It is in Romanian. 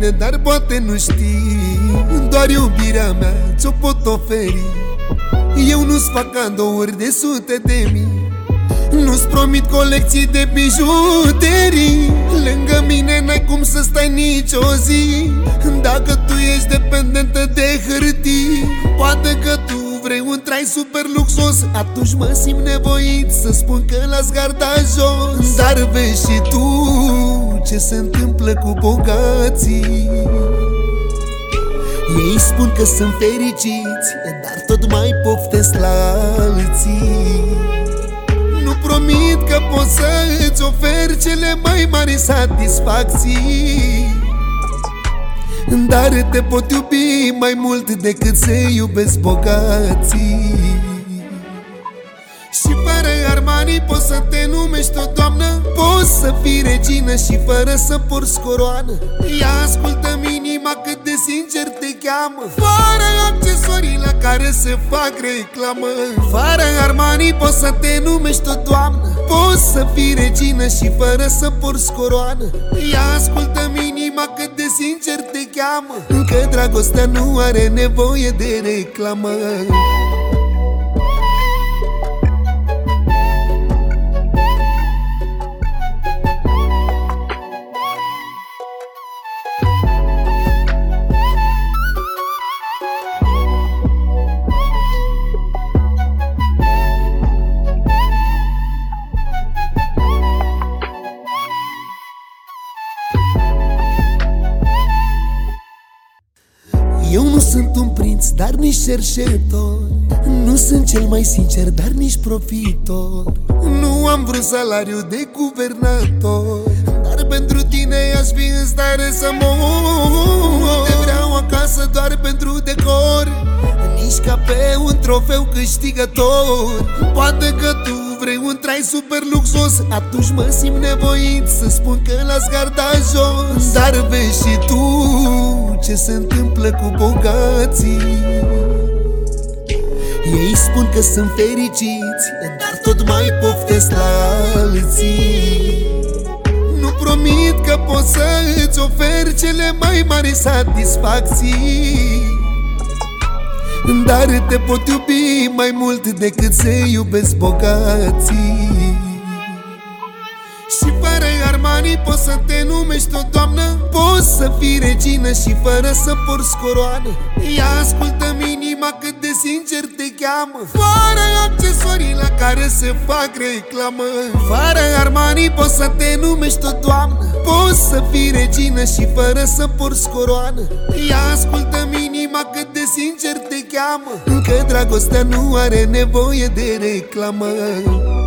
mine, dar poate nu știi. Doar iubirea mea ți-o pot oferi. Eu nu-ți fac cadouri de sute de mii, nu-ți promit colecții de bijuterii. Lângă mine n-ai cum să stai nici o zi, dacă tu ești dependentă de hârtii. Poate că tu vrei un trai super luxos, atunci mă simt nevoit să spun că las garda jos. Dar vezi și tu ce se întâmplă cu bogații. Ei spun că sunt fericiți, dar tot mai poftesc la alții. Nu promit că pot să îți ofer cele mai mari satisfacții, dar te pot iubi mai mult decât se iubesc bogații. Și fără Armani poți să te numești o doamnă, poți să fii regină și fără să porți coroană. Ia ascultă-mi inima cât de sincer te cheamă, fără accesorii la care se fac reclamă. Fără Armani poți să te numești o doamnă, poți să fii regină și fără să porți coroană. Ia ascultă-mi inima cât de sincer te cheamă, că dragostea nu are nevoie de reclamă. Eu nu sunt un prinț, dar nici cerșetor, nu sunt cel mai sincer, dar nici profitor. Nu am vrut salariu de guvernator, dar pentru tine aș fi în stare să mor. Te vreau acasă doar pentru decor, nici ca pe un trofeu câștigător. Poate că tu vrei un trai super luxos, atunci mă simt nevoit să spun că las garda jos. Dar vezi și tu ce se întâmplă cu bogații. Ei spun că sunt fericiți, dar tot mai poftesc la alții. Nu promit că pot să îți ofer cele mai mari satisfacții, dar te pot iubi mai mult decât se iubesc bogații. Și fără Armani poți să te numești o doamnă, poți să fii regină și fără să porți coroană. Ia ascultă-mi inima cât de sincer te cheamă, fără accesorii la care se fac reclamă. Fără Armani poți să te numești o doamnă, poți să fii regină și fără să porți coroană. Ia ascultă-mi inima cât de sincer te cheamă, că dragostea nu are nevoie de reclamă.